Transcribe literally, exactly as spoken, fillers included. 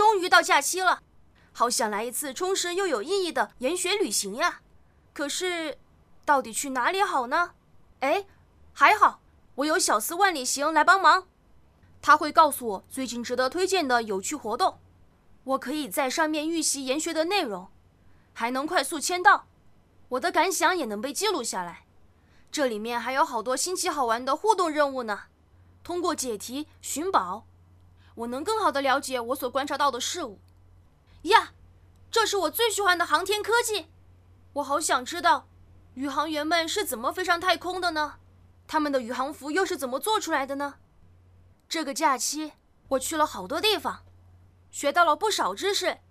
终于到假期了，好想来一次充实又有意义的研学旅行呀！可是，到底去哪里好呢？哎，还好，我有小司万里行来帮忙，他会告诉我最近值得推荐的有趣活动，我可以在上面预习研学的内容，还能快速签到，我的感想也能被记录下来。这里面还有好多新奇好玩的互动任务呢。通过解题、寻宝，我能更好地了解我所观察到的事物。呀，这是我最喜欢的航天科技！我好想知道，宇航员们是怎么飞上太空的呢？他们的宇航服又是怎么做出来的呢？这个假期，我去了好多地方，学到了不少知识，